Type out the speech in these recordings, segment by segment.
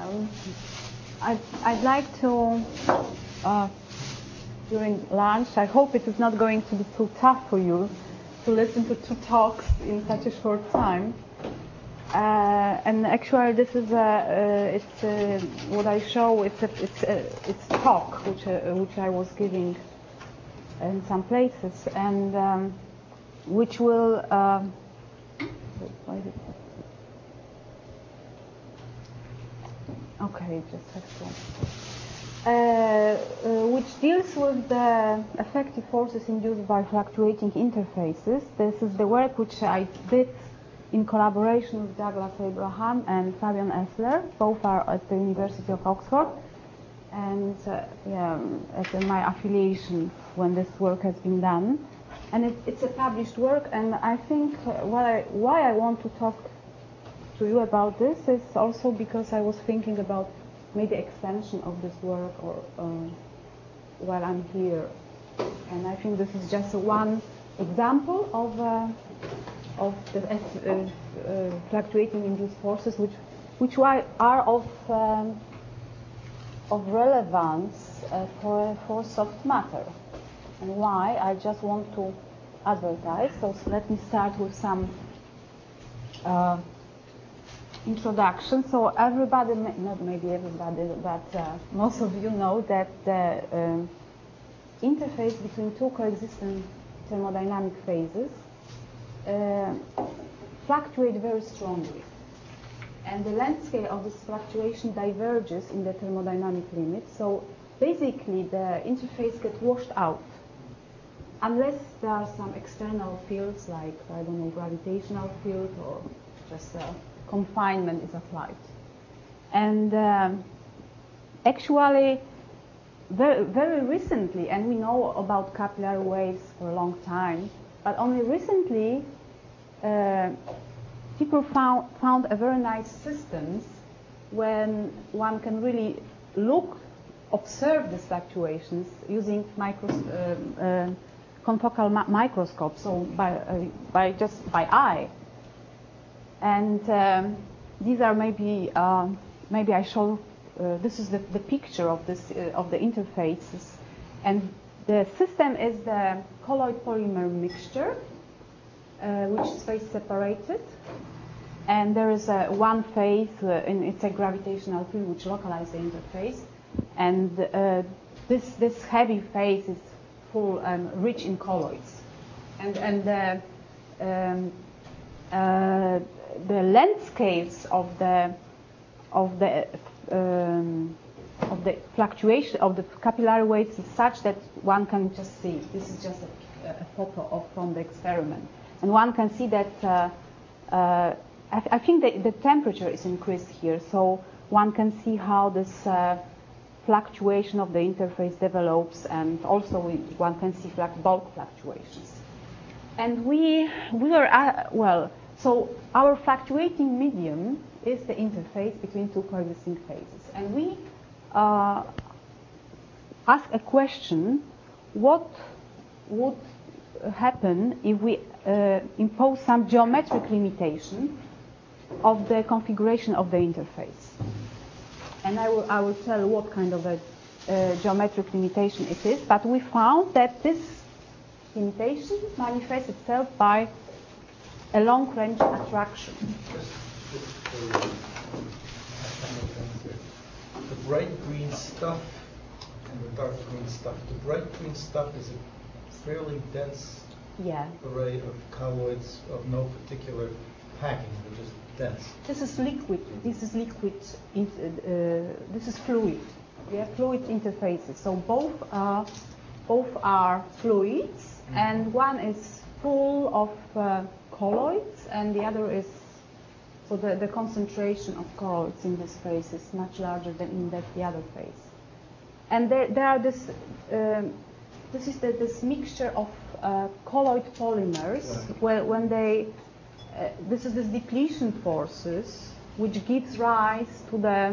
I'd like to, during lunch, I hope it is not going to be too tough for you to listen to 2 talks in such a short time. And actually, this is what I show. It's a talk which I was giving in some places, and which will. Okay, just have to. Which deals with the effective forces induced by fluctuating interfaces. This is the work which I did in collaboration with Douglas Abraham and Fabian Essler. Both are at the University of Oxford, and at my affiliation when this work has been done. And it's a published work, and I think why I want to talk to you about this is also because I was thinking about maybe extension of this work or while I'm here. And I think this is just one example of the fluctuating induced forces which are of relevance for soft matter. And why? I just want to advertise. So let me start with some introduction. So everybody, not maybe everybody, but most of you know that the interface between 2 coexistent thermodynamic phases fluctuate very strongly. And the length scale of this fluctuation diverges in the thermodynamic limit. So basically the interface gets washed out unless there are some external fields like, I don't know, gravitational field or just confinement is applied. And actually very, very recently, and we know about capillary waves for a long time, but only recently people found a very nice systems when one can really observe these fluctuations using confocal microscope, so by eye. And these are maybe I show. This is the picture of this of the interfaces, and the system is the colloid polymer mixture, which is phase separated, and there is one phase, and it's a gravitational field which localizes the interface, and this heavy phase is full rich in colloids, and the length scales of the fluctuation of the capillary waves is such that one can just see. This is just a photo from the experiment, and one can see that I think that the temperature is increased here, so one can see how this fluctuation of the interface develops, and also one can see bulk fluctuations. And we are so our fluctuating medium is the interface between 2 coexisting phases, and we ask a question: what would happen if we impose some geometric limitation of the configuration of the interface? And I will tell what kind of a geometric limitation it is, but we found that this limitation manifests itself by a long-range attraction. The bright green stuff and the dark green stuff. The bright green stuff is a fairly dense array of colloids of no particular packing. They're just dense. This is liquid. This is liquid. This is fluid. Yeah, fluid interfaces. So both are fluids, and one is full of colloids, and the other is, so the concentration of colloids in this phase is much larger than in the other phase. And there are this is this mixture of colloid polymers where when they this is this depletion forces which gives rise to the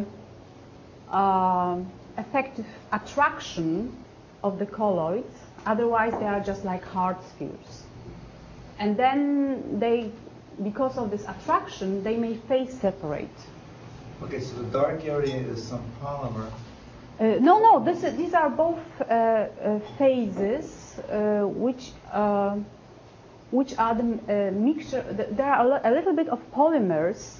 effective attraction of the colloids. Otherwise they are just like hard spheres. And then because of this attraction, they may phase separate. Okay, so the dark area is some polymer. No. These are both phases, which are the mixture. There are a little bit of polymers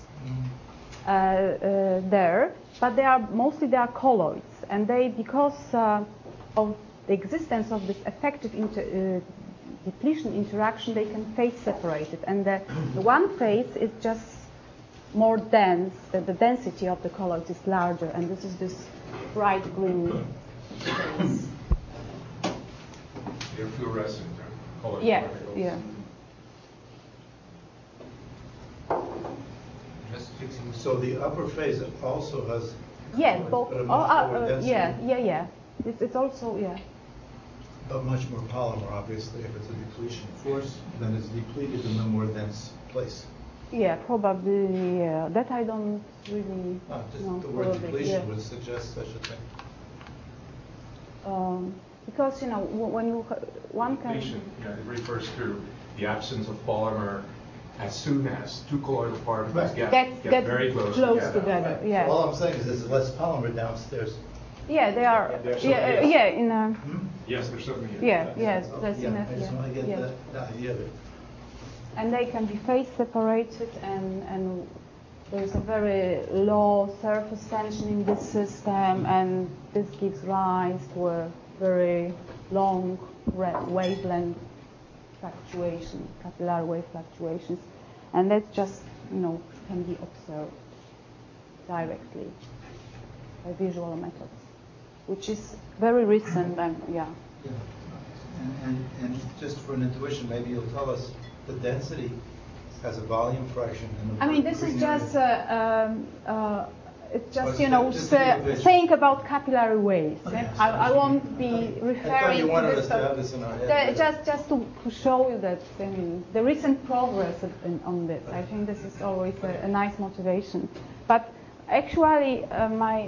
there, but they are colloids, and because of the existence of this effective depletion interaction, they can phase separate it, and the one phase is just more dense. The density of the colloids is larger, and this is this bright green phase. They're fluorescent color particles. Yeah. Just fixing. So the upper phase also has. Both. Yeah. It's also But much more polymer, obviously, if it's a depletion force, then it's depleted in a more dense place. Yeah, probably. That I don't really know. The word depletion would suggest such a thing. Because when one can. Depletion, it refers to the absence of polymer as soon as two colloidal particles get very close together. Yeah. So all I'm saying is there's less polymer downstairs. Yeah, they are. Yes, there's certainly. Yes, that's enough. I just want to get the idea of it. And they can be phase separated, and there's a very low surface tension in this system, and this gives rise to a very long wavelength fluctuation, capillary wave fluctuations, and that just can be observed directly by visual methods, which is very recent and And just for an intuition, maybe you'll tell us the density has a volume fraction. This is just it's just saying about capillary waves. I won't be referring you wanted to us to have this in our head. Just to show you that the recent progress on this. I think this is always a nice motivation. But actually, my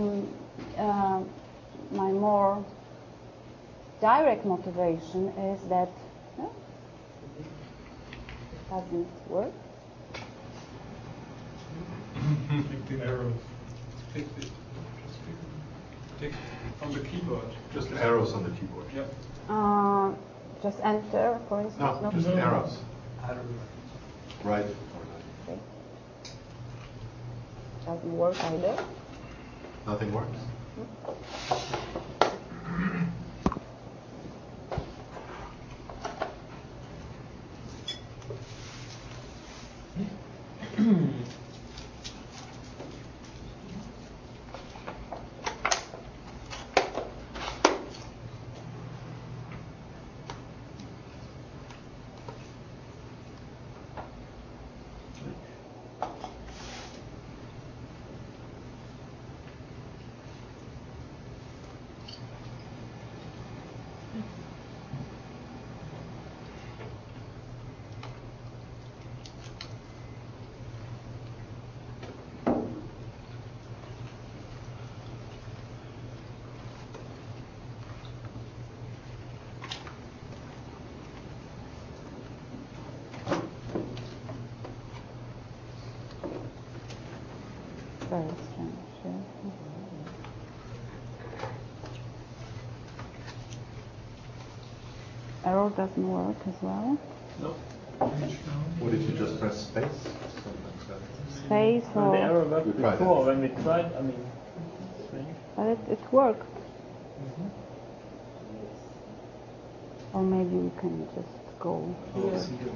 more direct motivation is that it doesn't work. Click the arrows. Click on the keyboard. Just the arrows on the keyboard. Yeah. Just enter, for instance. No, just arrows. Right. Okay. Doesn't work either. Nothing works. Very strange. Arrow doesn't work as well. No. What did you just press space? Space or... The arrow worked before when we tried, strange. But it worked. Or maybe we can just go here.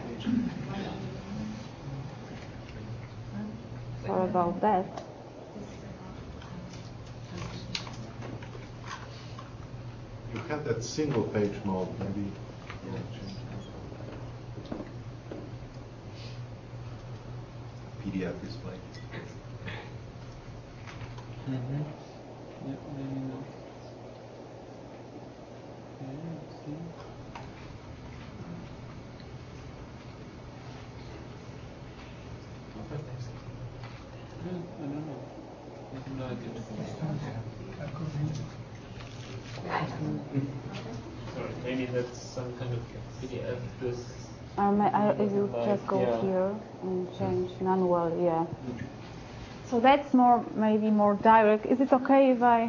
Sorry about that. You have that single page mode, maybe. PDF display. Yeah, maybe not. Okay, let's see. I don't know. I have no idea. Sorry, maybe that's some kind of PDF. I will just go here and change manually, So that's maybe more direct. Is it okay if I?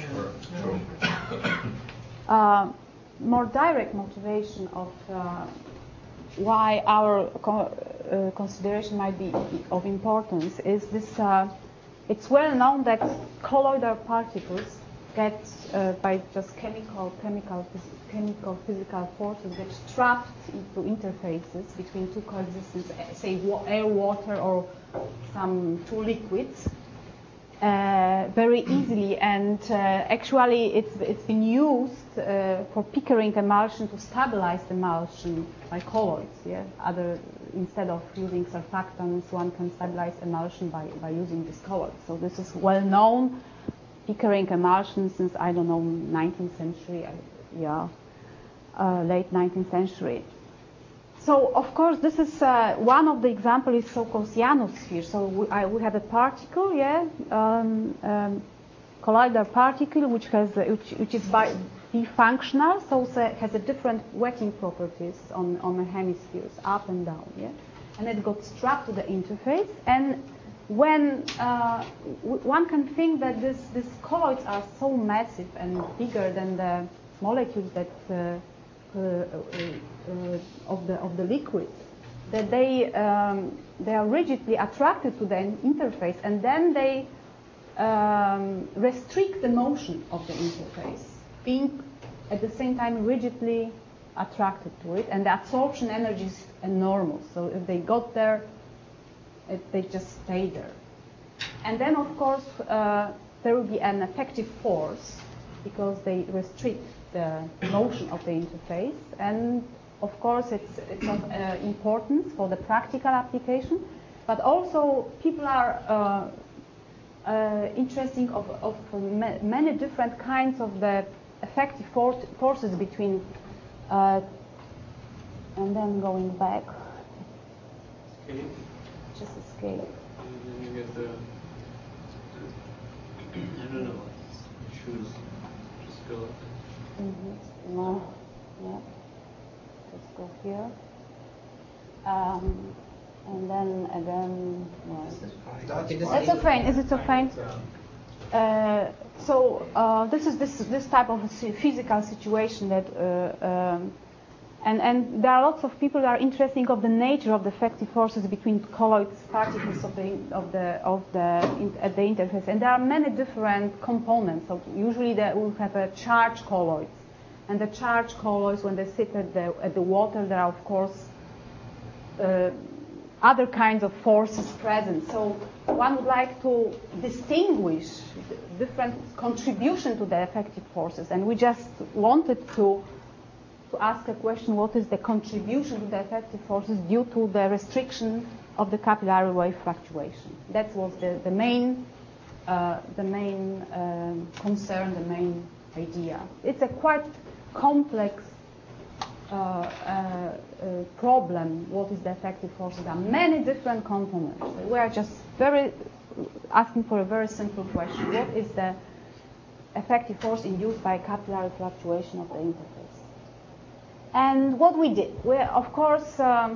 More direct motivation of why our consideration might be of importance is this. It's well known that colloidal particles get, by just chemical physical forces, get trapped into interfaces between two coexistent, say, air, water, or some two liquids very easily. And actually, it's been used for Pickering emulsion to stabilize the emulsion by colloids. Yeah, instead of using surfactants, one can stabilize emulsion by using this colloid. So this is well known. Pickering emulsion since, I don't know, 19th century, late 19th century. So, of course, this is one of the examples is so-called ionosphere. So we have a particle, colloidal particle, which is bifunctional, so it has a different wetting properties on the hemispheres, up and down, and it got strapped to the interface. And when one can think that these colloids are so massive and bigger than the molecules that of the liquid, that they are rigidly attracted to the interface, and then they restrict the motion of the interface, being at the same time rigidly attracted to it, and the absorption energy is enormous. So if they got there, they just stay there. And then, of course, there will be an effective force because they restrict the motion of the interface. And, of course, it's of importance for the practical application. But also, people are interested of many different kinds of the effective forces between, and then going back. Escape. Just escape. And then you get the I don't know, choose, just go. No, yeah. Let's go here. And then again, no. It's so fine. Is it so fine? So this is this type of physical situation that. And there are lots of people that are interested of the nature of the effective forces between colloid particles at the interface, and there are many different components. So usually we have a charged colloids, and the charged colloids, when they sit at the water, there are of course other kinds of forces present. So one would like to distinguish different contribution to the effective forces, and we just wanted to ask a question: what is the contribution to the effective forces due to the restriction of the capillary wave fluctuation? That was the main concern, the main idea. It's a quite complex problem. What is the effective forces? There are many different components. We are just asking for a very simple question: what is the effective force induced by capillary fluctuation of the interface? And what we did, of course, there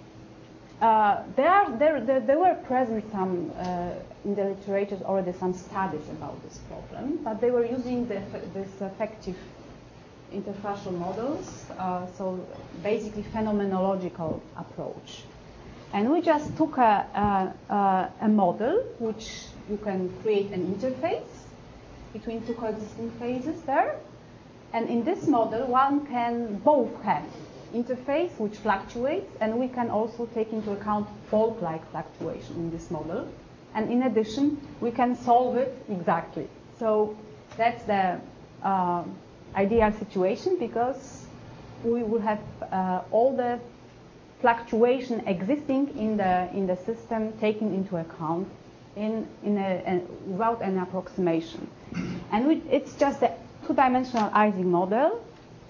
were present some in the literature already some studies about this problem, but they were using this effective interfacial models, so basically phenomenological approach. And we just took a model which you can create an interface between two coexisting phases there. And in this model, one can both have interface which fluctuates, and we can also take into account fault-like fluctuation in this model. And in addition, we can solve it exactly. So that's the ideal situation, because we will have all the fluctuation existing in the system taken into account without an approximation. And it's just the two-dimensional Ising model.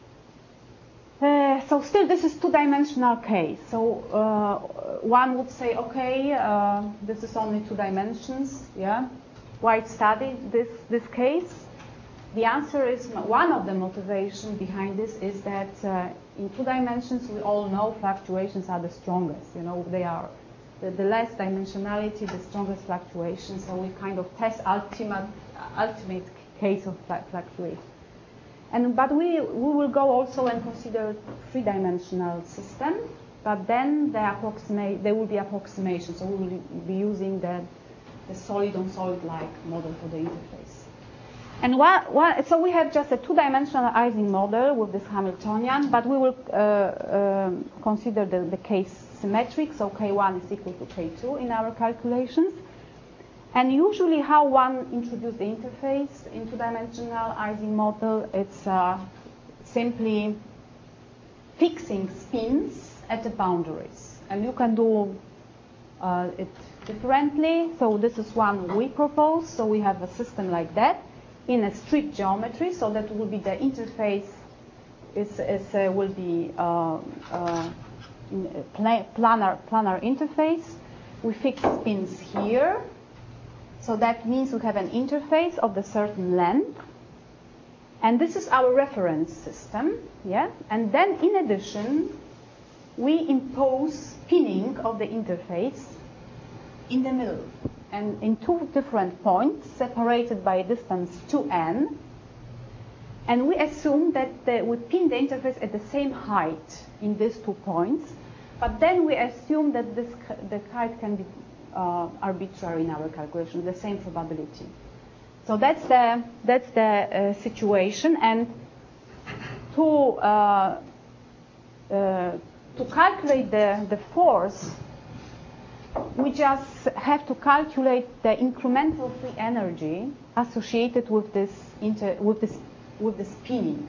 So still this is two-dimensional case. So one would say, okay, this is only 2 dimensions. Yeah, why study this case? The answer is, one of the motivation behind this is that in 2 dimensions we all know fluctuations are the strongest. You know, they are The less dimensionality, the strongest fluctuation. So we kind of test ultimate case of fluctuation. But we will go also and consider three-dimensional system. But then there will be approximation. So we will be using the solid-on-solid-like model for the interface. And so we have just a two-dimensional Ising model with this Hamiltonian, but we will consider the case symmetric, so K1 is equal to K2 in our calculations. And usually how one introduces the interface in two-dimensional Ising model, it's simply fixing spins at the boundaries. And you can do it differently. So this is one we propose. So we have a system like that in a strip geometry. So that will be the interface will be planar interface. We fix spins here. So that means we have an interface of the certain length. And this is our reference system. Yeah? And then in addition, we impose pinning of the interface in the middle and in two different points separated by a distance 2n. And we assume that we pin the interface at the same height in these 2 points. But then we assume that the height can be arbitrary in our calculation, the same probability. So that's the situation. And to calculate the force, we just have to calculate the incremental free energy associated with this spinning.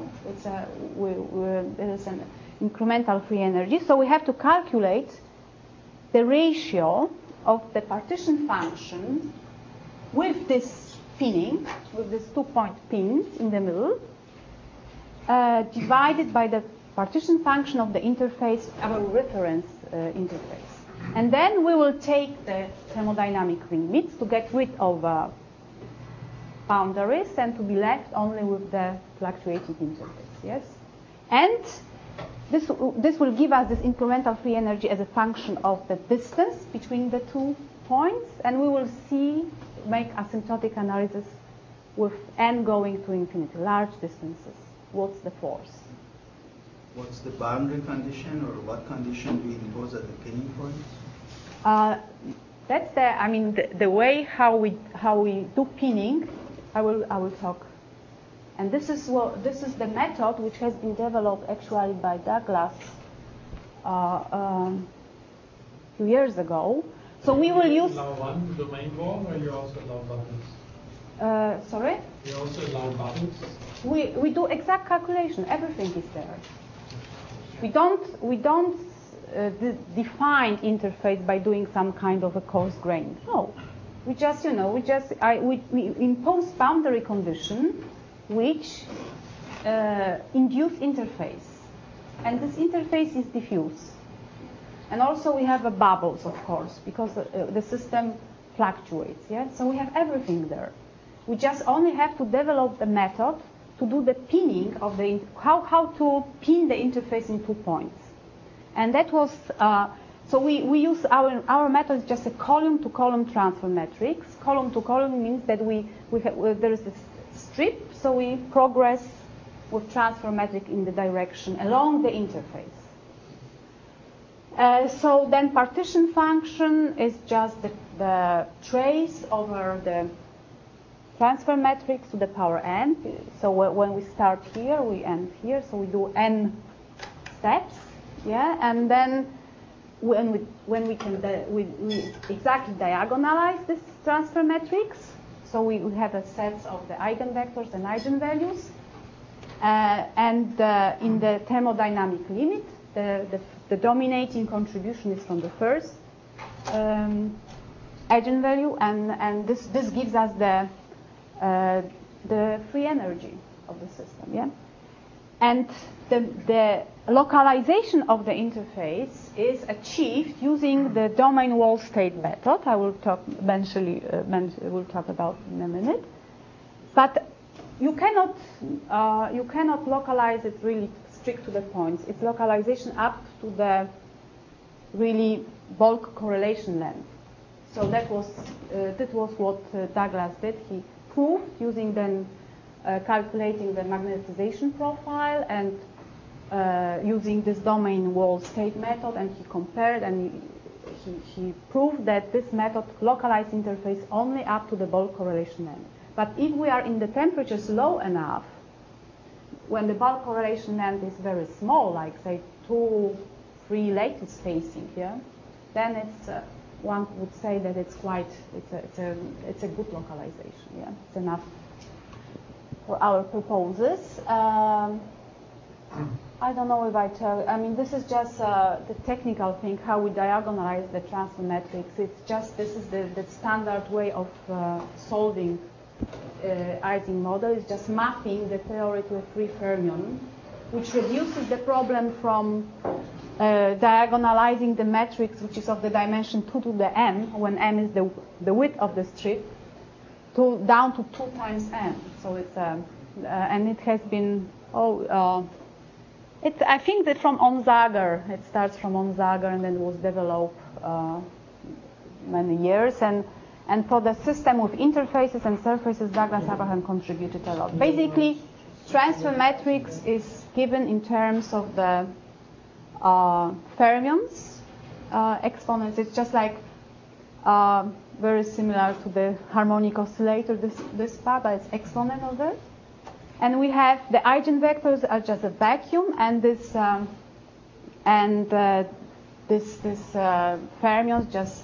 There is an incremental free energy, so we have to calculate the ratio of the partition function with this pinning, with these 2-point pins in the middle, divided by the partition function of the interface, our reference interface. And then we will take the thermodynamic limits to get rid of boundaries and to be left only with the fluctuating interface. Yes? And this will give us this incremental free energy as a function of the distance between the 2 points, and we will make asymptotic analysis with n going to infinity, large distances. What's the force? What's the boundary condition, or what condition do we impose at the pinning points? That's the way how we do pinning. I will talk. And this is the method which has been developed actually by Douglas a few years ago. So we will use. Allow one domain wall, or you also allow buttons? Sorry? You also allow buttons? We do exact calculation. Everything is there. We don't define interface by doing some kind of a coarse grain. No, we impose boundary condition which induce interface, and this interface is diffuse. And also we have bubbles, of course, because the system fluctuates. Yeah, so we have everything there. We just only have to develop the method to do the pinning of how to pin the interface in 2 points. And that was so we use our method is just a column-to-column transfer matrix. Column-to-column means that there is this strip, so we progress with transfer matrix in the direction along the interface. So then partition function is just the trace over the transfer matrix to the power n. So when we start here, we end here. So we do n steps, yeah, and then we exactly diagonalize this transfer matrix. So we have a set of the eigenvectors and eigenvalues, and in the thermodynamic limit, the dominating contribution is from the first eigenvalue, and this gives us the free energy of the system, yeah. And the localization of the interface is achieved using the domain wall state method. I will talk eventually. We'll talk about in a minute. But you cannot localize it really strict to the points. It's localization up to the really bulk correlation length. So that was what Douglas did. He proved using then calculating the magnetization profile and using this domain wall state method, and he compared and he proved that this method localized interface only up to the bulk correlation length. But if we are in the temperatures low enough, when the bulk correlation length is very small, like say 2-3 lattice spacing, yeah, then it's one would say that it's a good localization. Yeah, it's enough for our purposes. I don't know if I tell. I mean, this is just the technical thing, how we diagonalize the transfer matrix. It's just this is the standard way of solving Ising model. Is just mapping the theory to a free fermion, which reduces the problem from diagonalizing the matrix, which is of the dimension 2 to the m, when m is the width of the strip, down to 2 times m. So it's and it has been I think that from Onsager, it starts from Onsager and then was developed many years. And for the system with interfaces and surfaces, Douglas Abraham contributed a lot. Basically, transfer matrix is given in terms of the fermions exponents. It's just like very similar to the harmonic oscillator, this part, but it's exponent of it. And we have the eigenvectors are just a vacuum, and this fermions just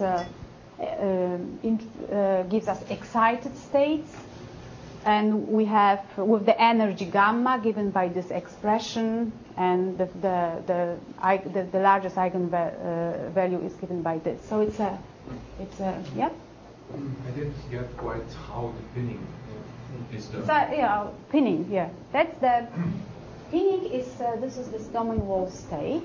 gives us excited states, and we have with the energy gamma given by this expression, and the largest eigenvalue is given by this. So it's a yeah. I didn't get quite how the pinning is done. So, pinning, yeah. That's the pinning is this is this domain wall state.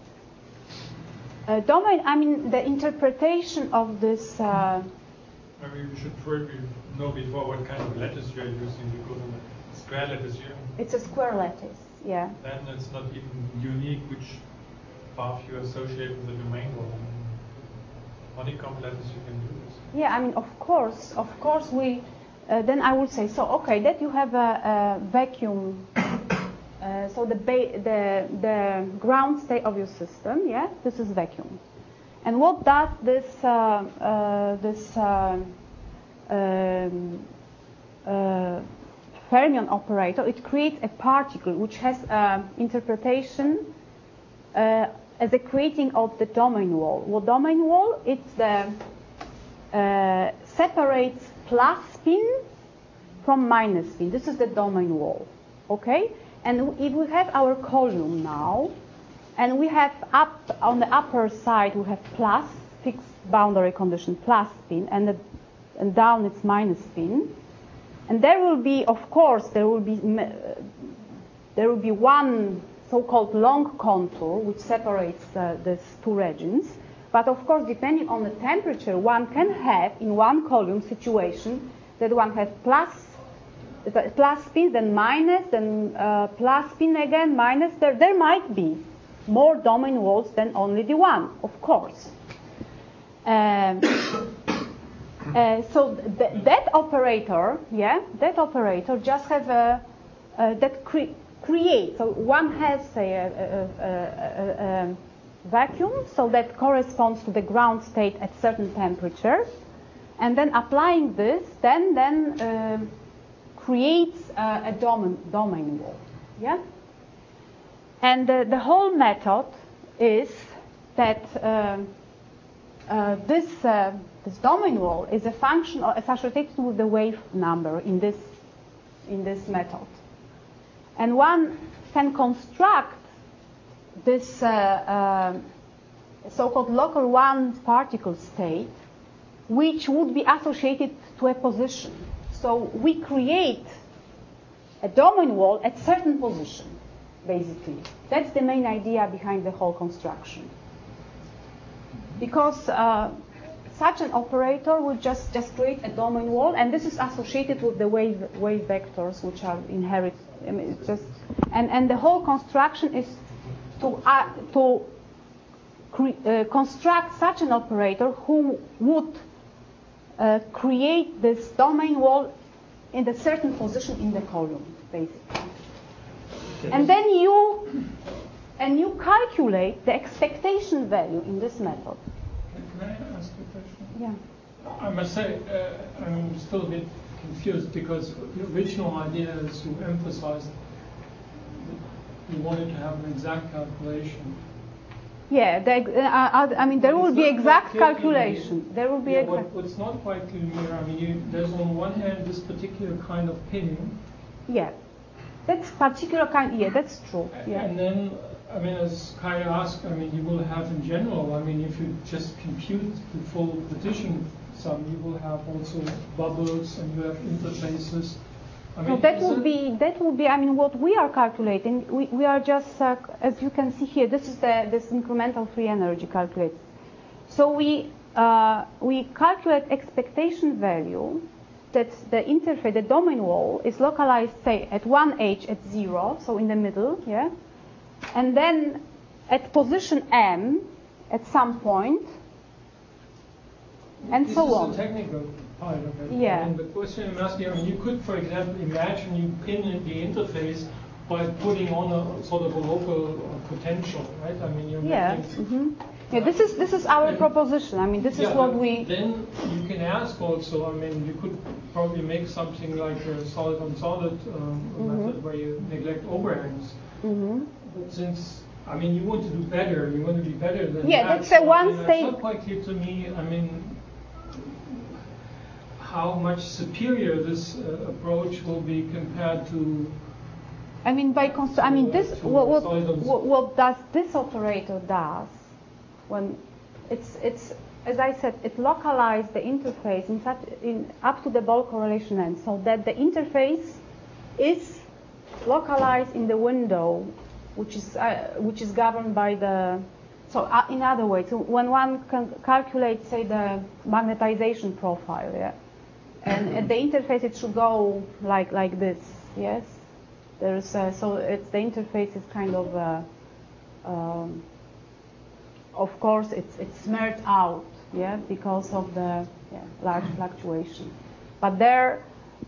Domain. I mean, the interpretation of this. Maybe we should know before what kind of lattice you are using, because in a square lattice here. It's a square lattice, yeah. Then it's not even unique which path you associate with the domain wall. Honeycomb lattice you can use. Yeah, I mean, of course, we. Then I would say so. Okay, that you have a vacuum. So the ground state of your system, yeah, this is vacuum. And what does this fermion operator? It creates a particle which has interpretation as a creating of the domain wall. What domain wall? It's the separates plus spin from minus spin. This is the domain wall, okay? And if we have our column now, and we have up on the upper side we have plus fixed boundary condition plus spin, and down it's minus spin, and there will be, of course, there will be one so-called long contour which separates these two regions. But of course, depending on the temperature, one can have in one column situation that one has plus spin, then minus, then plus spin again, minus. There might be more domain walls than only the one, of course. So that operator, yeah, that operator just have that creates. So one has a vacuum, so that corresponds to the ground state at certain temperature, and then applying this, then creates a domain wall, yeah. And the whole method is that this domain wall is a function associated with the wave number in this method, and one can construct this so-called local one particle state, which would be associated to a position. So we create a domain wall at certain position, basically. That's the main idea behind the whole construction. Because such an operator would just create a domain wall, and this is associated with the wave vectors, which are inherent. I mean, it's just and the whole construction is to construct such an operator who would create this domain wall in a certain position in the column, basically. And then you calculate the expectation value in this method. Can I ask a question? Yeah. I must say, I'm still a bit confused because the original idea is to emphasize that you wanted to have an exact calculation. Yeah, I mean, there will be exact calculation. There will be exact. What's not quite clear, I mean, there's on one hand this particular kind of pinning. Yeah, that's particular kind. Yeah, that's true. Yeah. And then, I mean, as Kai asked, I mean, you will have in general, I mean, if you just compute the full partition sum, you will have also bubbles and you have interfaces. I mean, so that will be. I mean, what we are calculating, we are just as you can see here. This is this incremental free energy calculated. So we calculate expectation value that the interface, the domain wall, is localized, say, at 1h at 0, so in the middle, yeah, and then at position m at some point, and this so on. This is the technical part of it. Yeah. And the question I'm asking, I mean, you could, for example, imagine you pin the interface by putting on a sort of a local potential, right? I mean, you're making, Yeah, this is our proposition. I mean, this is what we. Then you can ask also. I mean, you could probably make something like a solid on solid method where you neglect overhangs. But since I mean, you want to do better, you want to be better than that. Yeah, that's a one stage. It's not quite clear to me. I mean, how much superior this approach will be compared to. I mean, what does this operator does when it's as I said, it localizes the interface up to the ball correlation end, so that the interface is localized in the window, which is governed by the. So in other words, when one can calculate, say, the magnetization profile, yeah, and at the interface it should go like this, yes. There's so it's the interface is kind of course it's smeared out, yeah, because of the large fluctuation. But there,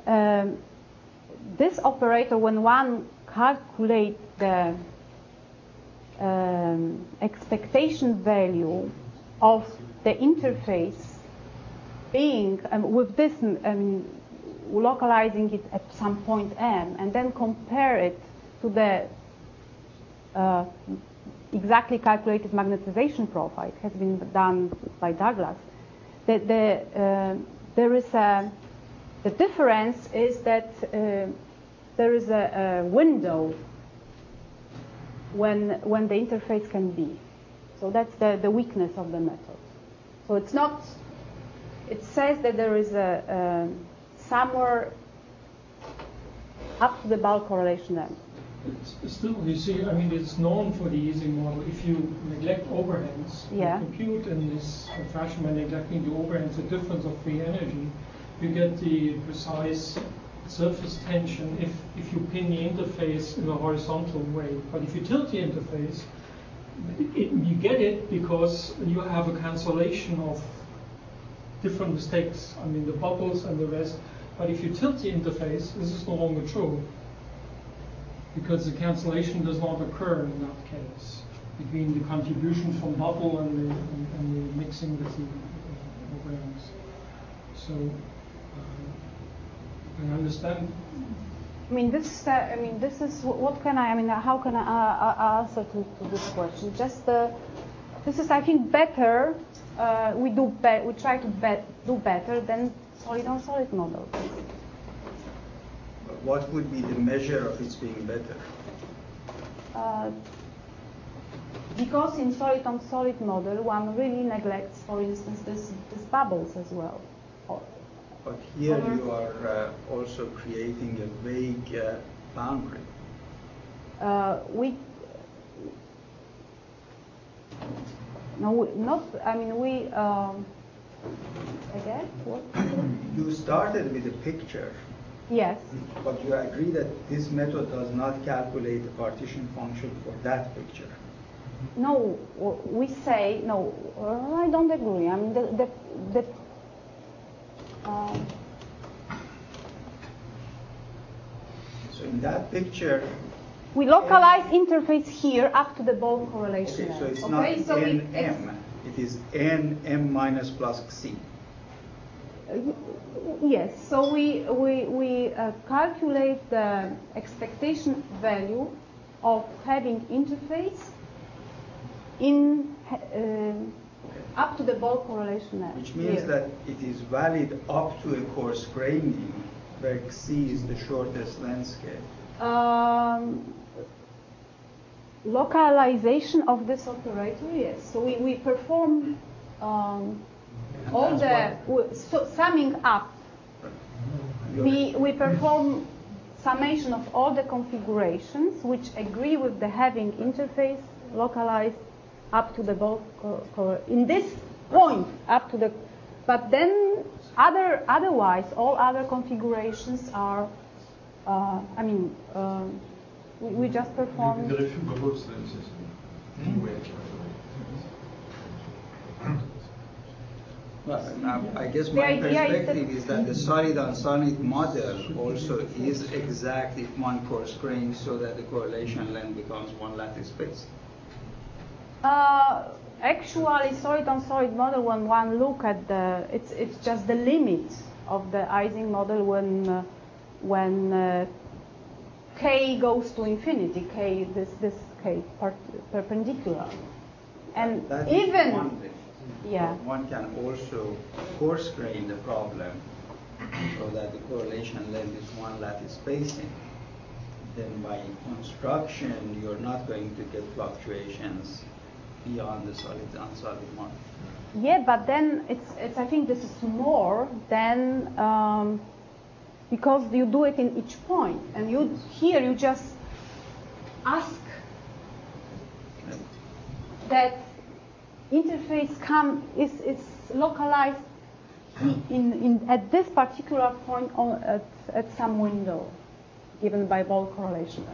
this operator, when one calculates the expectation value of the interface being with this, localizing it at some point m, and then compare it to the exactly calculated magnetization profile. It has been done by Douglas. The difference is that there is a window when the interface can be. So that's the weakness of the method. So it's not. It says that there is a somewhere up to the bulk correlation end. Still, you see, I mean, it's known for the Ising model. If you neglect overhangs, you compute in this fashion by neglecting the overhangs, the difference of free energy, you get the precise surface tension if you pin the interface in a horizontal way. But if you tilt the interface, you get it because you have a cancellation of different mistakes. I mean, the bubbles and the rest. But if you tilt the interface, this is no longer true, because the cancellation does not occur in that case between the contribution from bubble and the mixing with the overhangs. So I understand. I mean, this is what can I? I mean, how can I answer to this question? Just this is, I think, better. We try to do better than solid on solid model. What would be the measure of its being better? Because in solid on solid model, one really neglects, for instance, this bubbles as well. But here you are also creating a vague boundary. Again, what? You started with a picture. Yes. But you agree that this method does not calculate the partition function for that picture. No, we say no. I don't agree. I mean So in that picture, we localize interface here up to the ball correlation. Okay, so it's not Nm. It is Nm minus plus C. Yes. So we calculate the expectation value of having interface in up to the ball correlation edge. Which means here. That it is valid up to a coarse graining, where C is the shortest length scale. Localization of this operator, yes. So we perform all the summing up. We perform summation of all the configurations which agree with the having interface localized up to the ball in this point up to the. But then otherwise all other configurations are. We just perform. Well, I guess my perspective is that the solid-on-solid model also is exactly one coarse grain, so that the correlation length becomes one lattice space. Actually, solid-on-solid model, when one look at it's just the limit of the Ising model when k goes to infinity. This k perpendicular, and that even. Yeah. One can also coarse grain the problem so that the correlation length is one lattice spacing. Then by construction, you're not going to get fluctuations beyond the solid-on-solid model. Yeah, but then it's. I think this is more than because you do it in each point, and you just ask that. Interface is localized at this particular point at some window given by ball correlation.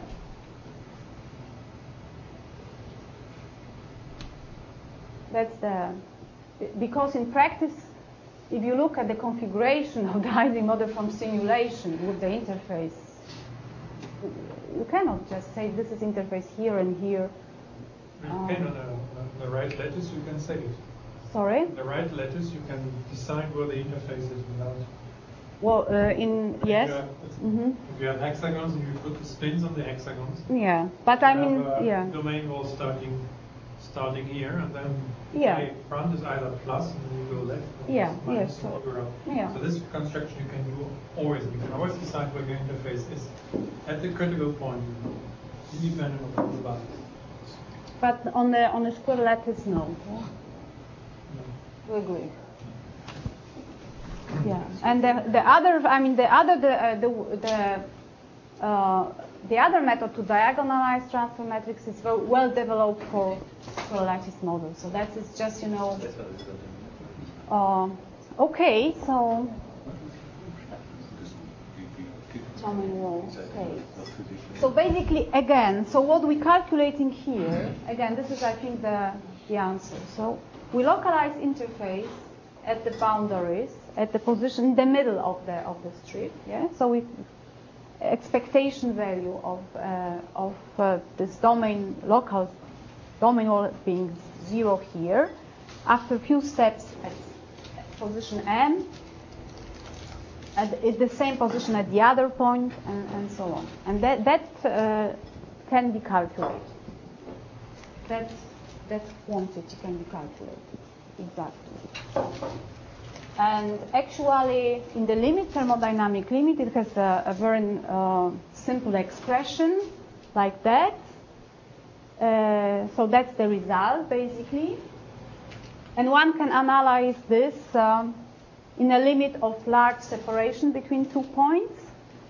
That's because in practice, if you look at the configuration of the Ising model from simulation with the interface, you cannot just say this is interface here and here. You can on the right lattice, you can say it. Sorry? The right lattice, you can decide where the interface is without. Well, yes. If you have hexagons and you put the spins on the hexagons. Yeah, but I mean, yeah. Domain wall starting here, and then the front is either plus, and then you go left. Or minus, so go up. Yeah. So this construction you can do always. You can always decide where your interface is at the critical point, independent of all the buttons. But on the square lattice, no. We agree. Yeah, and the other method to diagonalize transfer matrix is well developed for lattice models. So that is just okay. So. Okay. So basically, again, so what we're calculating here, again, this is, I think, the answer. So we localize interface at the boundaries, at the position in the middle of the strip. Yeah. So we expectation value of this domain local domain wall being 0 here. After a few steps at position M. At the same position at the other point, and so on. And that can be calculated. That quantity can be calculated exactly. And actually, in the limit thermodynamic limit, it has a very simple expression like that. So that's the result, basically. And one can analyze this in a limit of large separation between 2 points.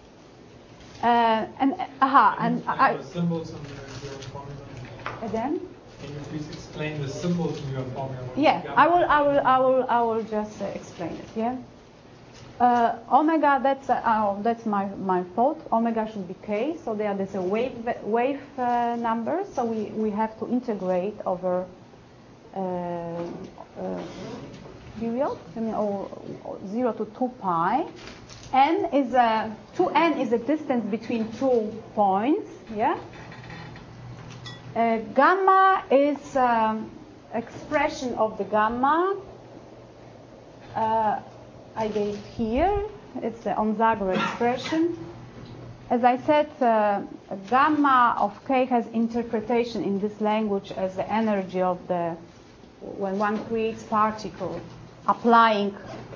Symbols on your formula. Again? Can you please explain the symbols in your formula? Yeah, I will just explain it. Yeah. Omega, that's my fault. Omega should be k, so there's a wave number, so we have to integrate over period, or 0 to 2 pi. 2n is a distance between 2 points, yeah? Gamma is expression of the gamma. I gave here. It's the Onzago expression. As I said, gamma of k has interpretation in this language as the energy of when one creates particle, applying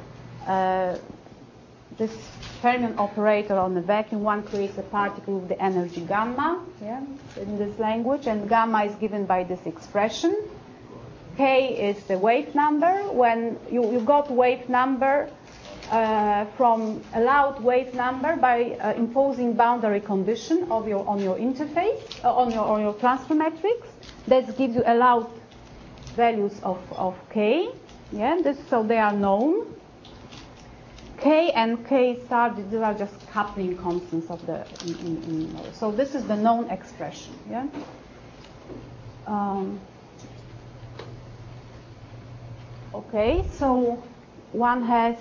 this fermion operator on the vacuum, one creates a particle with the energy gamma, yeah, in this language, and gamma is given by this expression. K is the wave number. When you got wave number from allowed wave number by imposing boundary condition on your interface, on your transfer matrix, that gives you allowed values of K. Yeah, so they are known. K and K star, these are just coupling constants of the. So this is the known expression. Yeah. Okay, so one has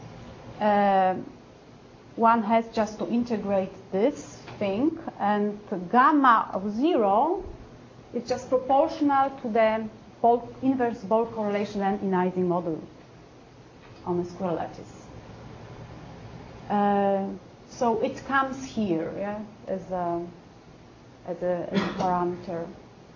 just to integrate this thing, and gamma of 0 is just proportional to the inverse Bohr correlation length in Ising model on a square lattice. So it comes here, yeah, as a parameter.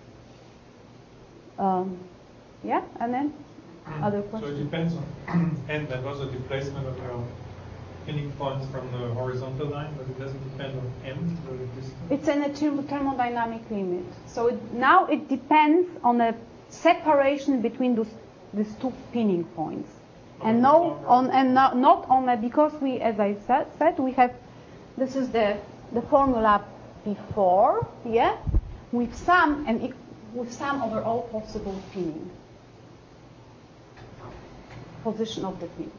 Yeah, and then other questions. So it depends on n. That was a displacement of your pinning points from the horizontal line, but it doesn't depend on m, the distance. It's in a thermodynamic limit. So now it depends on a separation between these two pinning points. And not only because we, as I said, we have, this is the formula before, yeah, with sum over all possible pinning position of the pinning.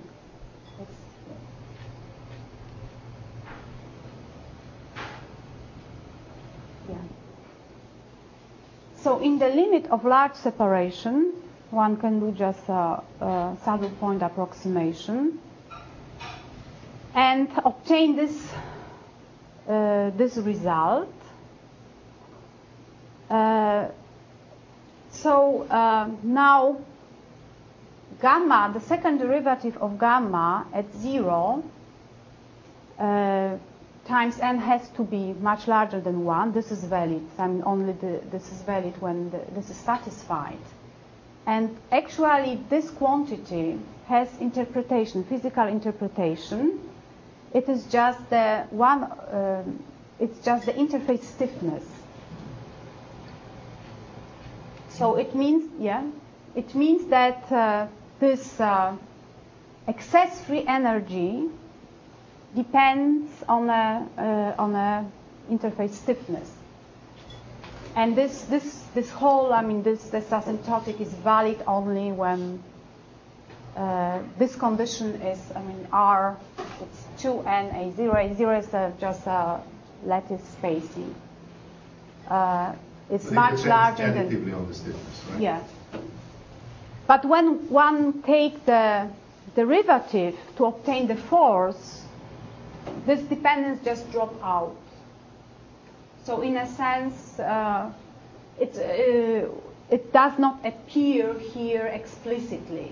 Yeah. So in the limit of large separation, one can do just a saddle point approximation and obtain this result. Now gamma, the second derivative of gamma at 0 times n has to be much larger than 1. This is valid. I mean, this is valid when this is satisfied. And actually, this quantity has interpretation, physical interpretation. It is just it's just the interface stiffness. So it means, that this excess free energy depends on a interface stiffness. And this whole, this asymptotic is valid only when this condition is, R, it's 2n A0. A0 is just a lattice spacing. It's much larger than. On the stiffness, right? Yeah. But when one takes the derivative to obtain the force, this dependence just drops out. So in a sense, it does not appear here explicitly.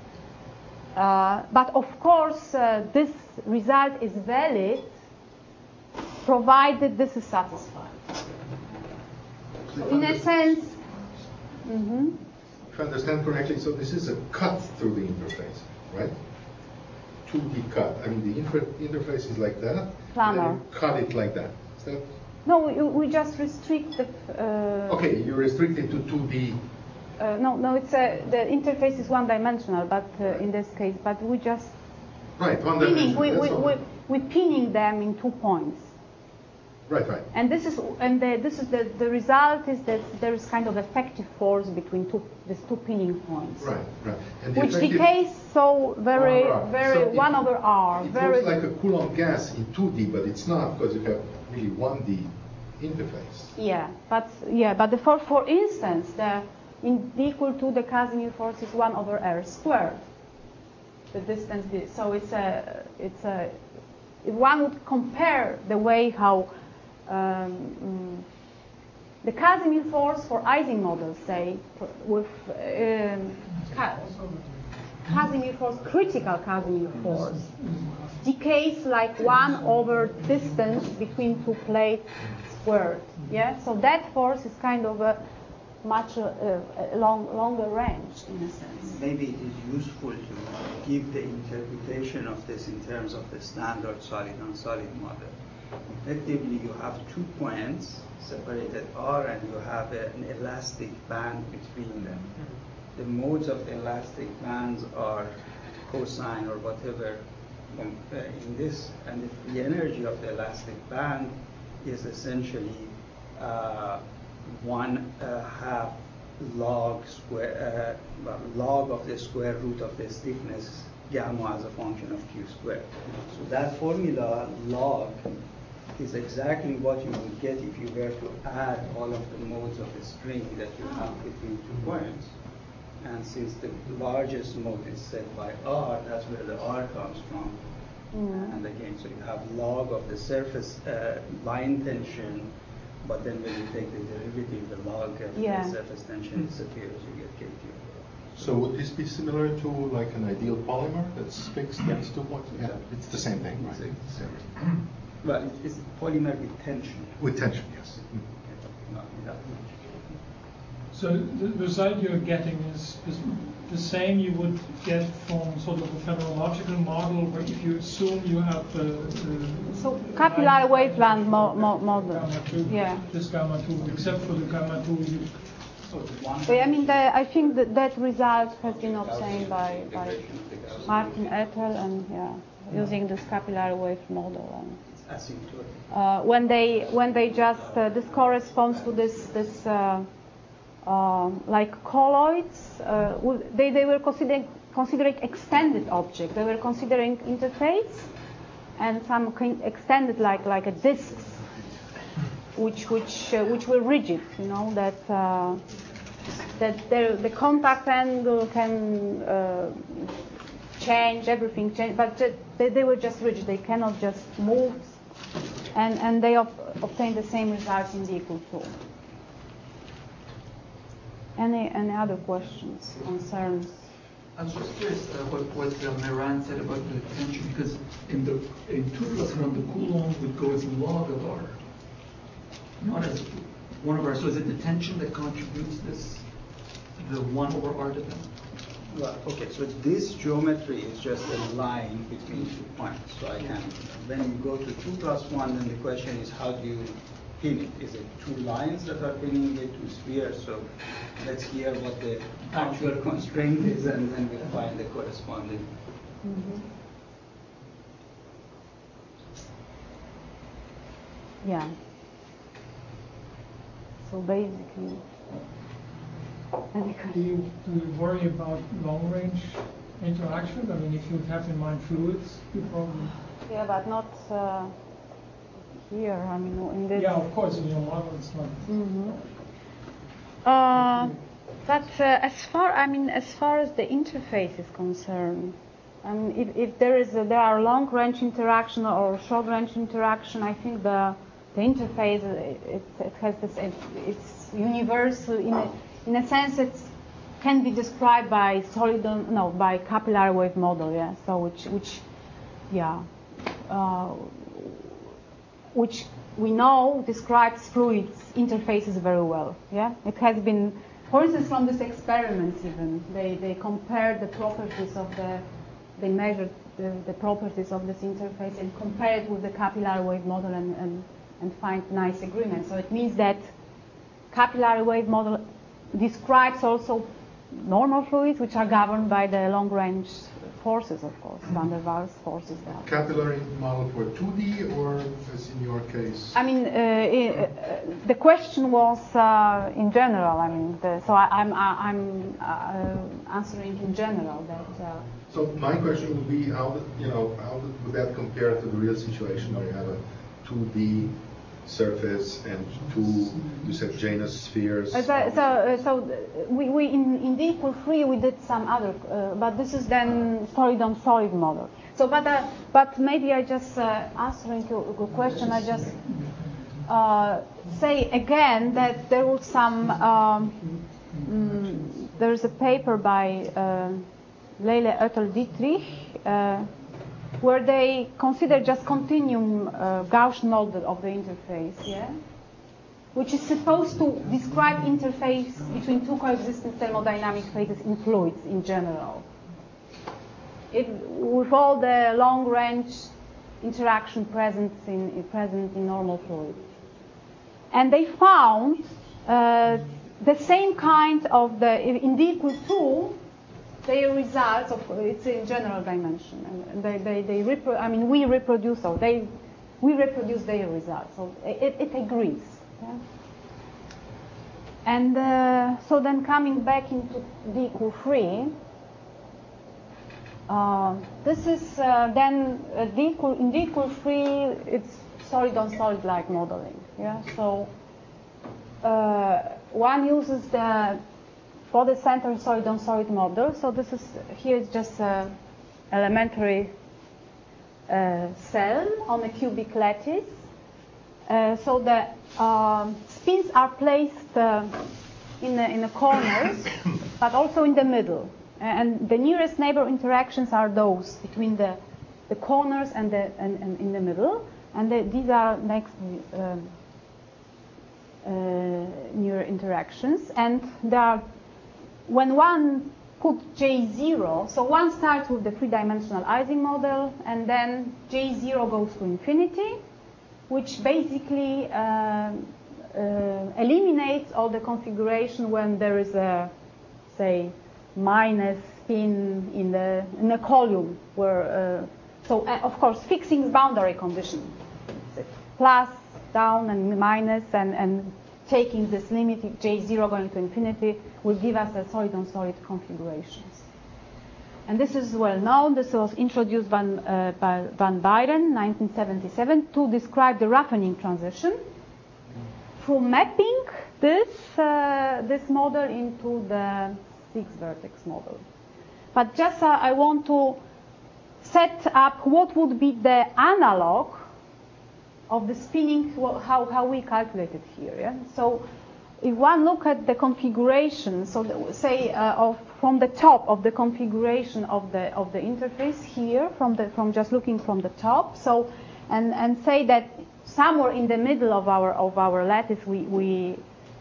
But of course, this result is valid provided this is satisfied. So in a sense, if I understand correctly, so this is a cut through the interface, right? 2D cut. The interface is like that. Planar. And you cut it like that. Is that? No, we just restrict the. Okay, you restrict it to 2D. No, it's the interface is one-dimensional, but in this case, but we just. Right, one-dimensional. We're pinning them in 2 points. Right, right. And this is the result is that there is kind of effective force between these two pinning points. Right, right. And which decays so very, so 1 over r. It looks like a Coulomb gas in 2D, but it's not because you have really 1D interface. Yeah, but for instance, in D equal to the Casimir force is 1 over r squared. The distance. So it's a. If one would compare the way how the Casimir force for Ising models, say, with Casimir force, critical Casimir force, decays like 1 over distance between 2 plates squared. Yeah, so that force is kind of a much longer range in a sense. Maybe it is useful to give the interpretation of this in terms of the standard solid-on-solid model. Effectively, you have 2 points separated R, and you have an elastic band between them. The modes of the elastic bands are cosine or whatever in this, and the free energy of the elastic band is essentially 1/2 log of the square root of the stiffness gamma as a function of q squared. So that formula log is exactly what you would get if you were to add all of the modes of the string that you have between 2 points. And since the largest mode is set by r, that's where the r comes from. And again, so you have log of the surface line tension, but then when you take the derivative, the log of the surface tension disappears, you get KT. So would this be similar to like an ideal polymer that's fixed next to what? Yeah, it's the same thing, right? It's the same. Well, it's polymer with tension. With tension, yes. Not that much. So the result you're getting is the same you would get from sort of a phenomenological model, where if you assume you have so capillary wavelength model. Gamma 2, this gamma 2, except for the gamma 2. I mean, I think that result has been obtained by Martin et al. And using this capillary wave model. And when they just this corresponds to this like colloids, they were considering extended object. They were considering interface and some extended like a discs, which were rigid. You know that the contact angle can change, everything change, but they were just rigid. They cannot just move, and they obtained the same results in D equal to. Any other questions, concerns? I was just curious what Mehran said about the tension, because in 2 plus 1, the Coulomb would go as log of R, not as 1 over R. So is it the tension that contributes the 1 over R to them? Well, okay, so this geometry is just a line between 2 points. So when you go to 2 plus 1, then the question is how do you pin it? Is it 2 lines that are pinning it, 2 spheres? So let's hear what the actual constraint is, and then we'll find the corresponding. Yeah. So basically, do you worry about long-range interaction? I mean, if you have in mind fluids, you probably. Yeah, but not here. I mean, in this. Yeah, of course, in your model it's not. But as far as the interface is concerned, if there are long-range interaction or short-range interaction, I think the interface it has this. It's universal in a sense. It can be described by by capillary wave model. Yeah. So which we know describes fluids interfaces very well. Yeah. It has been. For instance, from these experiments even, they compared the properties of they measured the properties of this interface and compared it with the capillary wave model and find nice agreement. So it means that capillary wave model describes also normal fluids, which are governed by the long-range forces, of course, van der Waals forces. Capillary model for 2D, or as in your case? I mean, the question was in general. I mean, so I'm answering in general that. So my question would be, how would that compare to the real situation where you have a 2D surface and two, you said, Janus spheres? So we in D equal 3 we did some other, but this is then solid-on-solid model. So, but maybe I just answering your question. I just say again that there was some. There is a paper by Leyle Oettl-Dietrich. Where they consider just continuum Gaussian model of the interface, yeah, which is supposed to describe interface between two coexisting thermodynamic phases in fluids in general, with all the long-range interaction present in normal fluids. And they found the same kind of in D equal 2. Their results of it's in general dimension, and we reproduce, so we reproduce their results, so it agrees. Yeah? And so then coming back into D equal 3, this is then in D equal 3 it's solid-on-solid like modeling. Yeah, so one uses the body-centered solid-on-solid model. So this is here is just an elementary cell on a cubic lattice. So the spins are placed in the corners, but also in the middle. And the nearest neighbor interactions are those between the corners and in the middle. And these are next near interactions. And there are. When one put J0, so one starts with the three-dimensional Ising model, and then J0 goes to infinity, which basically eliminates all the configuration when there is a, say, minus spin in the column, where of course fixing boundary condition, plus, down, and minus, and taking this limit, J0 going to infinity, will give us a solid-on-solid configurations. And this is well known. This was introduced by Van Byren, 1977, to describe the roughening transition through mapping this model into the six-vertex model. But just I want to set up what would be the analog of the spinning, how we calculate it here. Yeah? So if one look at the configuration, so say from the top of the configuration of the interface here, from just looking from the top, so and say that somewhere in the middle of our lattice we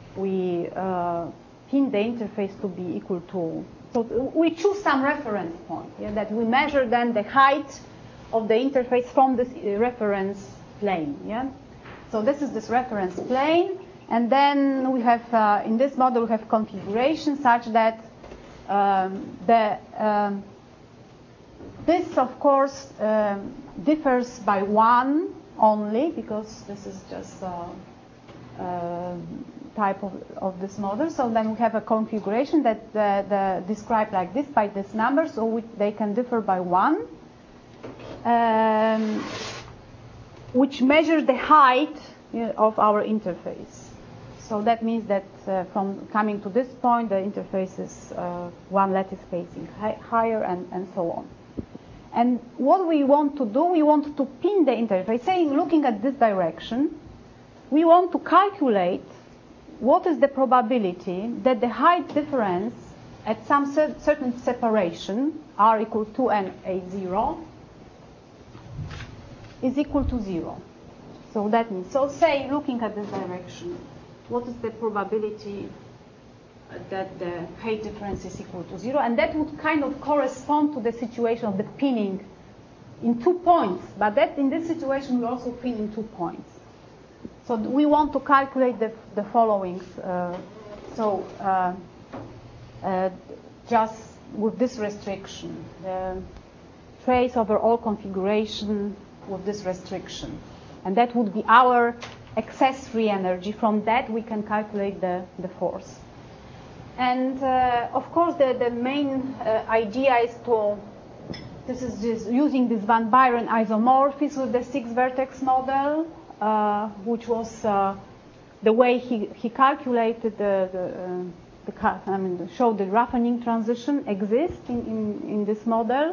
pin the interface to be equal to. So we choose some reference point, yeah, that we measure then the height of the interface from this reference plane. Yeah. So this is this reference plane, and then we have in this model we have configuration such that this of course differs by 1 only, because this is just type of this model. So then we have a configuration that described like this by this number, so they can differ by 1, which measures the height of our interface. So that means that from coming to this point, the interface is one lattice spacing higher, and so on. And what we want to do, we want to pin the interface, saying looking at this direction, we want to calculate what is the probability that the height difference at some certain separation, r equal to and a0, is equal to 0. So that means, so say looking at this direction, what is the probability that the height difference is equal to 0? And that would kind of correspond to the situation of the pinning in 2 points. But that in this situation, we also pin in 2 points. So we want to calculate the followings. just with this restriction, the trace over all configuration with this restriction. And that would be our excess free energy. From that we can calculate the force. And of course the main idea is this is just using this Van Byren isomorphism with the 6-vertex model, which was the way he calculated showed the Raffanin transition exists in this model.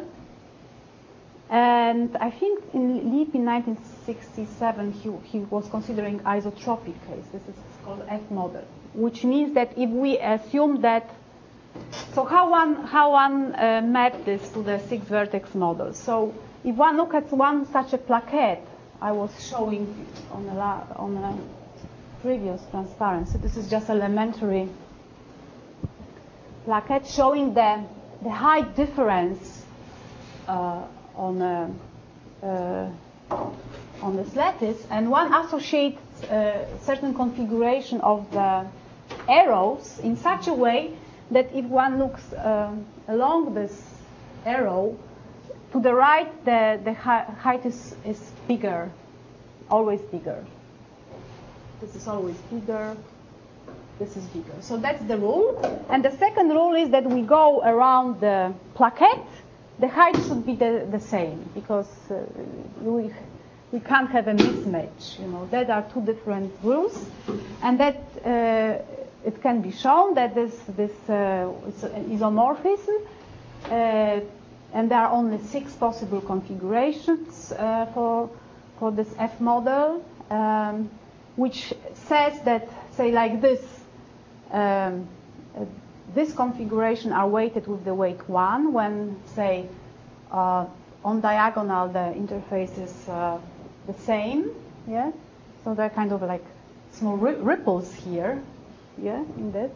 And I think in Lieb in 1967 he was considering isotropic case. This is called F model, which means that if we assume that, so how one map this to the 6-vertex model. So if one look at one such a plaquette, I was showing on a previous transparency. This is just elementary plaquette showing the height difference on this lattice, and one associates certain configuration of the arrows in such a way that if one looks along this arrow, to the right the height is bigger, always bigger. This is always bigger. This is bigger. So that's the rule. And the second rule is that we go around the plaquette. The height should be the same, because we can't have a mismatch. That are two different rules, and that it can be shown that this it's an isomorphism, and there are only 6 possible configurations for this F model, which says that, say like this. This configuration are weighted with the weight 1 when, say, on diagonal the interface is the same, yeah. So there are kind of like small ripples here, yeah, in that.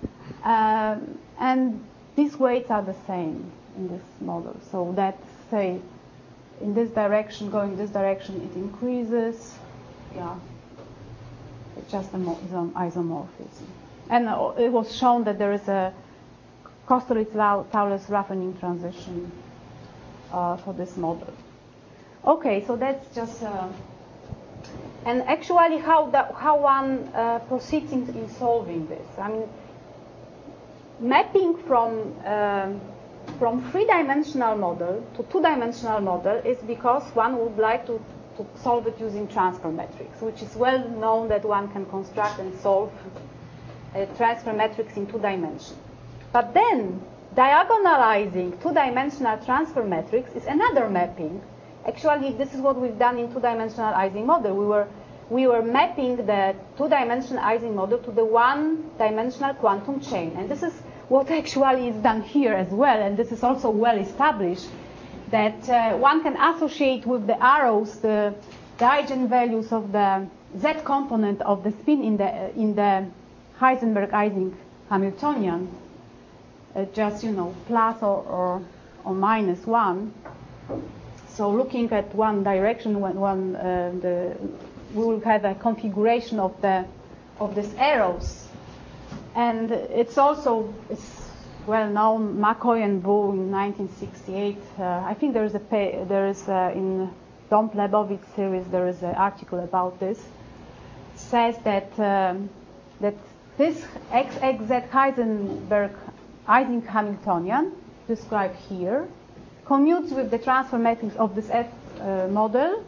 And these weights are the same in this model. So that, say, in this direction, going this direction, it increases, yeah. It's just an isomorphism. And it was shown that there is a Kosterlitz-Thouless-Raffanin transition for this model. Okay, so that's just... and actually how one proceeds in solving this. I mean, mapping from 3-dimensional model to 2-dimensional model is because one would like to solve it using transfer matrix, which is well known that one can construct and solve transfer matrix in 2 dimensions. But then diagonalizing 2-dimensional transfer matrix is another mapping. Actually, this is what we've done in 2-dimensional Ising model. We were mapping the 2-dimensional Ising model to the 1-dimensional quantum chain, and this is what actually is done here as well. And this is also well established that one can associate with the arrows the eigenvalues of the z component of the spin in the Heisenberg-Ising Hamiltonian, just plus or minus 1. So looking at one direction, we will have a configuration of these arrows, and it's well known. McCoy and Boole in 1968. I think there is in Dom Lebovitz series there is an article about this. It says that this XXZ Heisenberg-Ising Hamiltonian described here commutes with the transfer matrix of this F model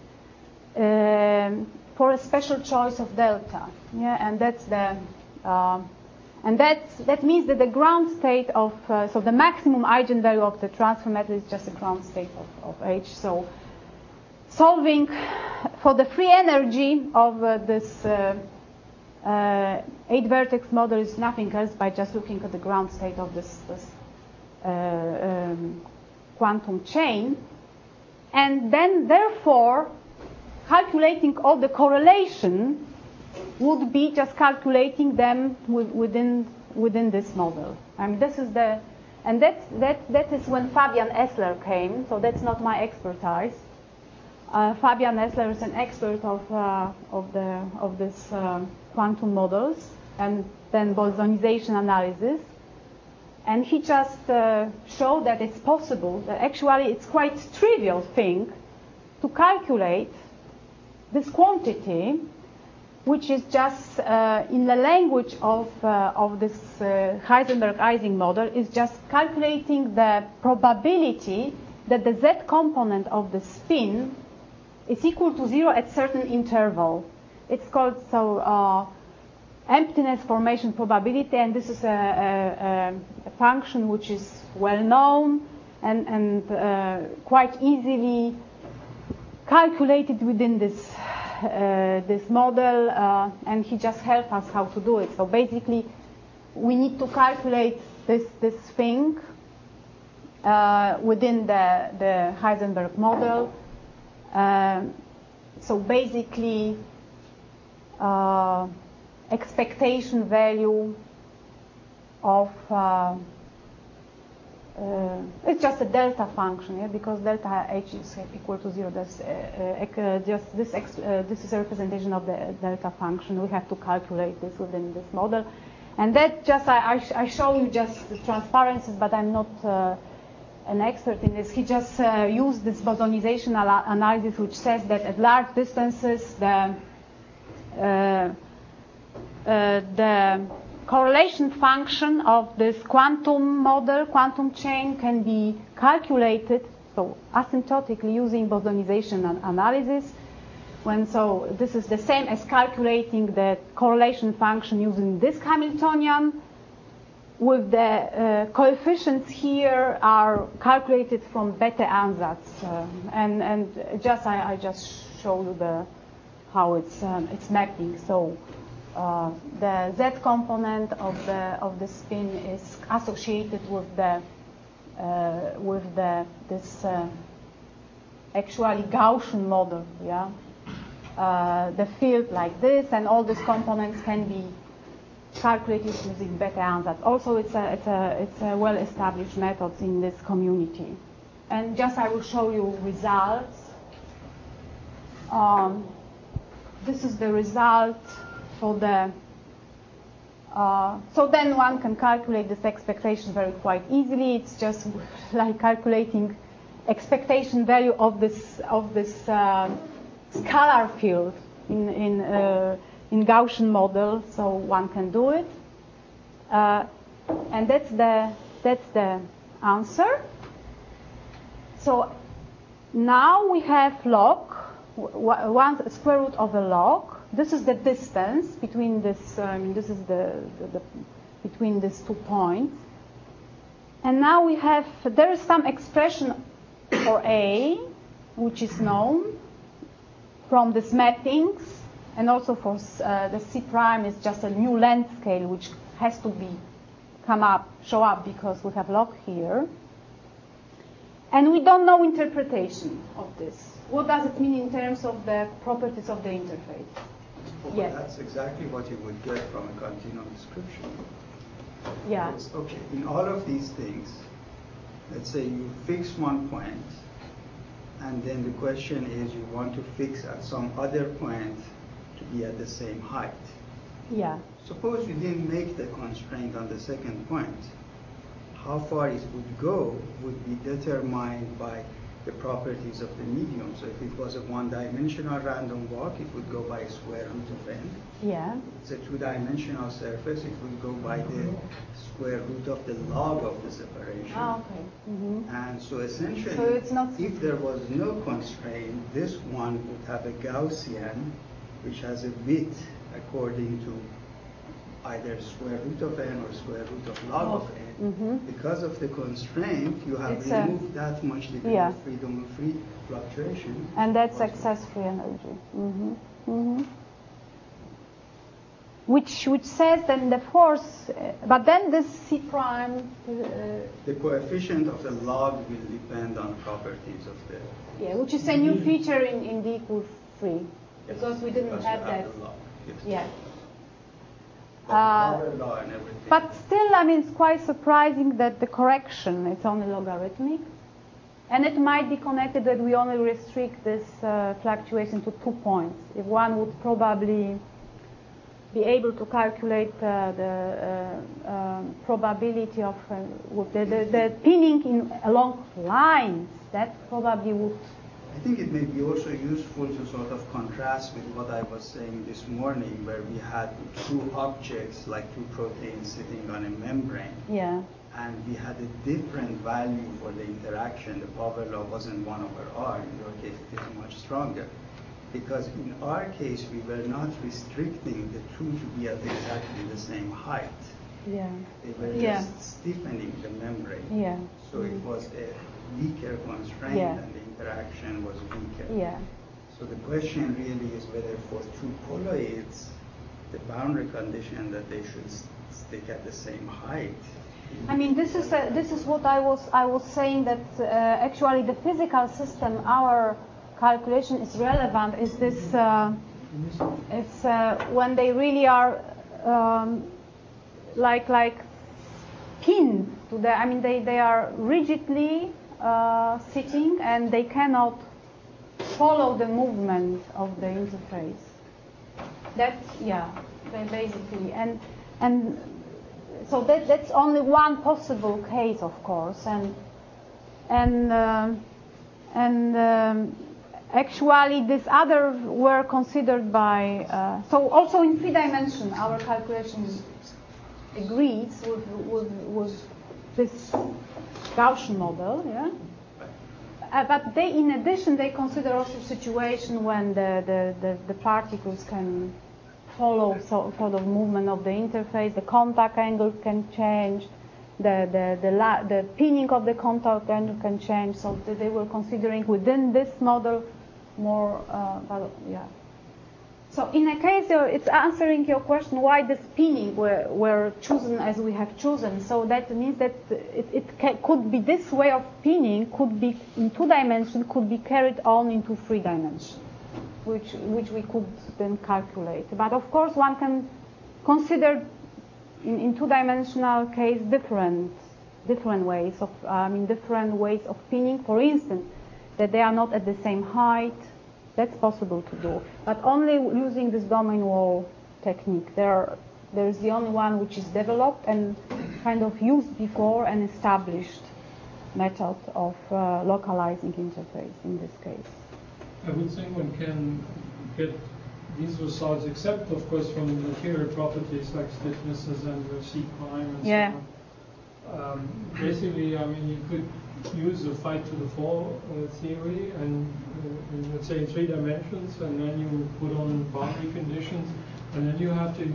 for a special choice of delta. Yeah, and that's the that means that the ground state of so the maximum eigenvalue of the transfer matrix is just a ground state of H. So solving for the free energy of this 8-vertex model is nothing else by just looking at the ground state of this quantum chain, and then therefore calculating all the correlation would be just calculating them within this model. I mean, this is that is when Fabian Essler came. So that's not my expertise. Fabian Essler is an expert of this quantum models and then bosonization analysis. And he just showed that it's possible, that actually it's quite trivial thing to calculate this quantity, which is just in the language of this Heisenberg-Ising model, is just calculating the probability that the z component of the spin is equal to 0 at certain interval. It's called emptiness formation probability, and this is a function which is well known and quite easily calculated within this model, and he just helped us how to do it. So basically, we need to calculate this thing within the Heisenberg model. So basically, expectation value of it's just a delta function, yeah, because delta h is equal to 0. That's this is a representation of the delta function. We have to calculate this within this model, and that just I show you just the transparencies, but I'm not an expert in this. He just used this bosonization analysis, which says that at large distances the correlation function of this quantum model, quantum chain, can be calculated so asymptotically using bosonization analysis. This is the same as calculating the correlation function using this Hamiltonian, with the coefficients here are calculated from Bethe ansatz, and just I just show you how it's mapping. So the z component of the spin is associated with this actually Gaussian model, yeah. The field like this, and all these components can be calculated using Bethe ansatz. Also, it's a well-established method in this community. And just I will show you results. This is the result for the. So then one can calculate this expectation very quite easily. It's just like calculating expectation value of this scalar field in Gaussian model, so one can do it, and that's the answer. So now we have log, one square root of a log. This is the distance between this. This is the between these 2 points, and now we have there is some expression for a, which is known from these mappings. And also for the C prime is just a new length scale which has to show up because we have log here. And we don't know interpretation of this. What does it mean in terms of the properties of the interface? Well, yes. That's exactly what you would get from a continuum description. Yeah. Okay, in all of these things, let's say you fix one point, and then the question is you want to fix at some other point to be at the same height. Yeah. Suppose you didn't make the constraint on the second point. How far it would go would be determined by the properties of the medium. So if it was a one-dimensional random walk, it would go by square root of n. Yeah. If it's a two-dimensional surface, it would go by the square root of the log of the separation. Oh, okay. Mm-hmm. And so essentially, so it's not if there was no constraint, this one would have a Gaussian, which has a width according to either square root of n or square root of log of n. Mm-hmm. Because of the constraint, you have removed that much degree of freedom of free fluctuation. And that's excess-free energy. Mm-hmm. Mm-hmm. Which says then the force, but then this C prime. The coefficient of the log will depend on properties of the. Yeah, which is a new feature in D equals 3. Because we didn't have that. Yes. Yeah. But still, I mean, it's quite surprising that the correction is only logarithmic. And it might be connected that we only restrict this fluctuation to 2 points. If one would probably be able to calculate the probability of the pinning along lines. That probably would. I think it may be also useful to sort of contrast with what I was saying this morning, where we had two objects, like two proteins sitting on a membrane. Yeah. And we had a different value for the interaction. The power law wasn't 1/r. In your case, it is much stronger. Because in our case, we were not restricting the two to be at exactly the same height. Yeah. They were just stiffening the membrane. Yeah. So it was a weaker constraint, and the interaction was weaker. Yeah. So the question really is whether for two colloids, the boundary condition that they should stick at the same height. I mean, this is what I was saying, that actually the physical system, our calculation is relevant. Is this it's when they really are like pinned to the. I mean, they are rigidly sitting and they cannot follow the movement of the interface. That's basically and. So that's only one possible case, of course, and actually these others were considered by. So also in 3 dimension, our calculation agrees with this Gaussian model, but they, in addition, they consider also situation when the particles can follow sort of movement of the interface, the contact angle can change, the pinning of the contact angle can change. So they were considering within this model more, So in a case, it's answering your question why this pinning were chosen as we have chosen. So that means that could be this way of pinning could be in 2 dimensions, could be carried on into 3 dimensions. Which we could then calculate. But of course, one can consider in 2-dimensional case different ways of different ways of pinning. For instance, that they are not at the same height. That's possible to do, but only using this domain wall technique. There is the only one which is developed and kind of used before and established method of localizing interface in this case. I would think one can get these results, except of course from material properties like stiffnesses and C prime and so on. Basically, I mean, you could use the 5⁴ theory and let's say in 3 dimensions, and then you put on boundary conditions, and then you have to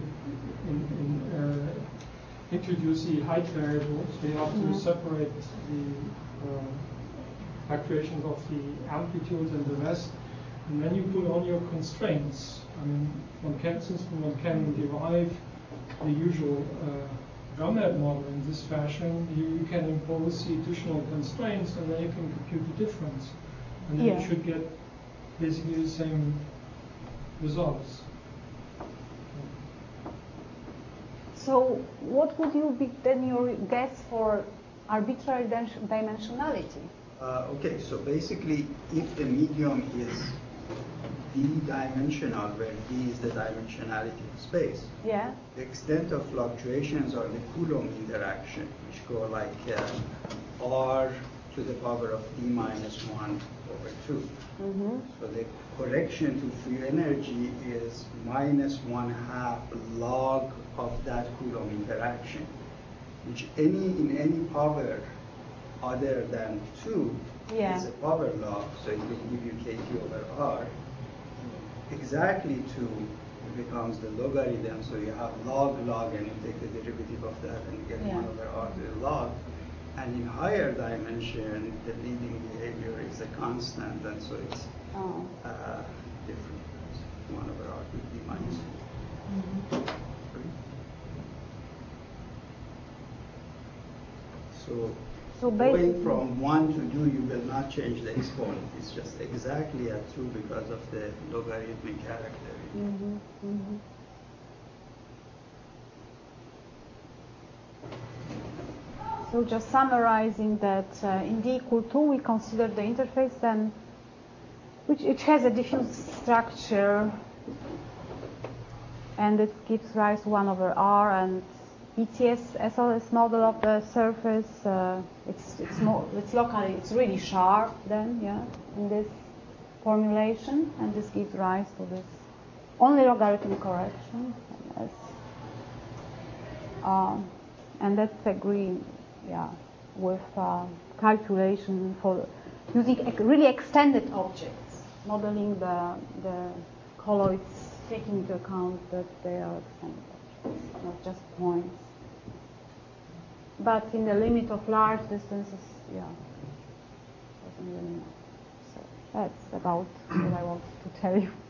introduce the height variables. So you have to separate the fluctuations of the amplitudes and the rest, and then you put on your constraints. I mean, since one can derive the usual GAMAT model in this fashion, you can impose the additional constraints, and then you can compute the difference, and then you should get basically the same results. So, what would you be then your guess for arbitrary dimensionality? Okay, so basically, if the medium is d-dimensional, where d is the dimensionality of space, the extent of fluctuations are the Coulomb interaction, which go like r to the power of d minus 1 over 2. So the correction to free energy is minus 1/2 log of that Coulomb interaction, which in any power other than 2 is a power law, so it will give you kT over r. Exactly 2 becomes the logarithm, so you have log, and you take the derivative of that and you get 1 over r to the log. And in higher dimension, the leading behavior is a constant, and so it's different. 1 over r to d minus 2. So going from 1 to 2, you will not change the exponent. It's just exactly at 2 because of the logarithmic character. So just summarizing that in D equal 2, we consider the interface then, which it has a diffuse structure and it gives rise to 1 over r, and ETS-SLS model of the surface. It's locally, it's really sharp then, yeah, in this formulation, and this gives rise to this only logarithmic correction. And that's agreed, yeah, with calculation for using really extended objects, modeling the colloids, taking into account that they are extended objects, not just points. But in the limit of large distances, yeah, doesn't really matter. So that's about what I wanted to tell you.